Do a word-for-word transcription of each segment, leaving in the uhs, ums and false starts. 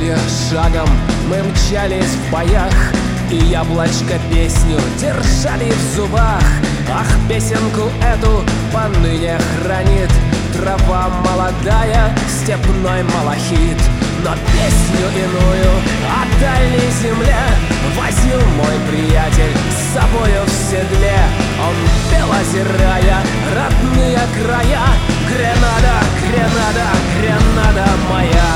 цели шагом мы мчались в боях, и яблочко песню держали в зубах. Ах, песенку эту поныне хранит трава молодая, степной малахит. Но песню иную о дальней земле возил мой приятель с собою в седле. Он пел, озирая родные края: Гренада, Гренада, Гренада моя.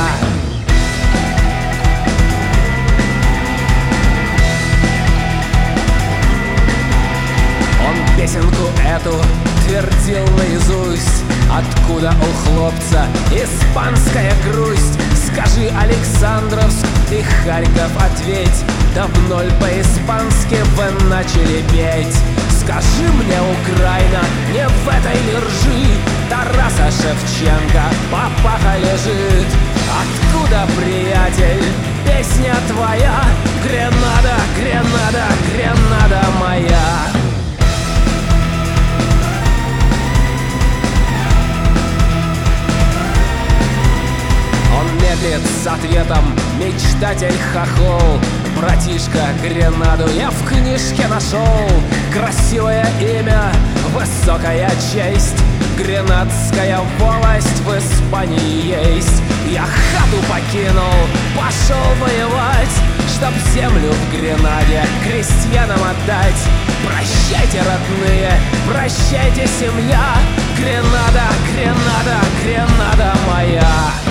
Он песенку эту твердил наизусть: откуда у хлопца испанская грусть? Скажи, Александровск и Харьков, ответь, давно ли по-испански вы начали петь? Скажи мне, Украина, не в этой ли ржи Тараса Шевченко папаха лежит? Откуда, приятель, песня твоя? Гренада, Гренада, Гренада моя. С ответом мечтатель хохол: братишка, Гренаду я в книжке нашел. Красивое имя, высокая честь, гренадская волость в Испании есть. Я хату покинул, пошел воевать, чтоб землю в Гренаде крестьянам отдать. Прощайте, родные, прощайте, семья, Гренада, Гренада, Гренада моя.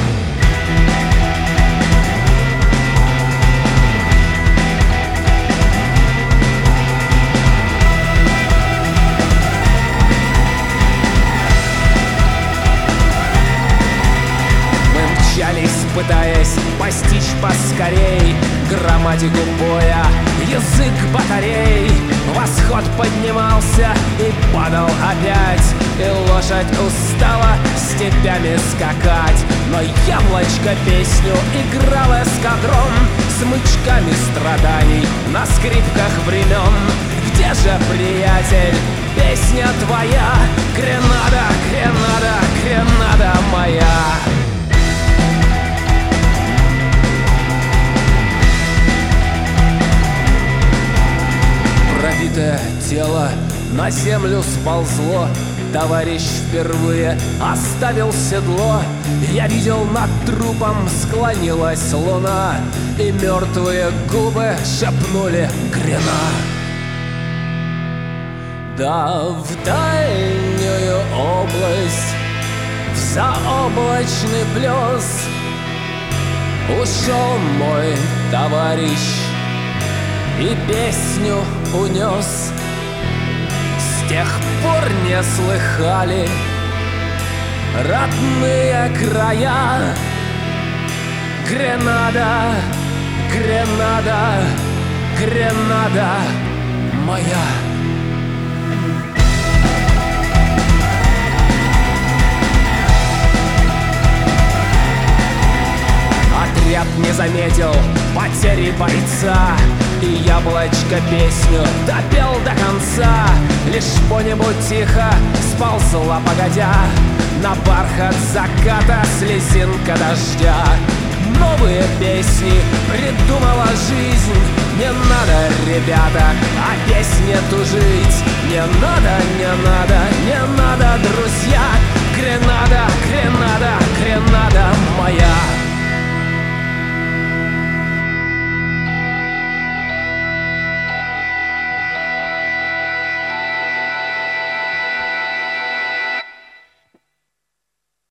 Пытаясь постичь поскорей грамматику боя, язык батарей. Восход поднимался и падал опять, и лошадь устала степями скакать. Но яблочко песню играл эскадрон смычками страданий на скрипках времен. Где же, приятель, песня твоя? Гренада, Гренада, Гренада моя. Пробитое тело на землю сползло, товарищ впервые оставил седло. Я видел, над трупом склонилась луна, и мертвые губы шепнули: Грена. Да в дальнюю область, в заоблачный плес ушел мой товарищ и песню унес. С тех пор не слыхали родные края. Гренада, Гренада, Гренада моя. Отряд не заметил потери бойца, и яблочко песню допел до конца. Лишь по-нибудь тихо сползла погодя на бархат заката слезинка дождя. Новые песни придумала жизнь. Не надо, ребята, о песне тужить. Не надо, не надо, не надо, друзья. Гренада, Гренада, Гренада.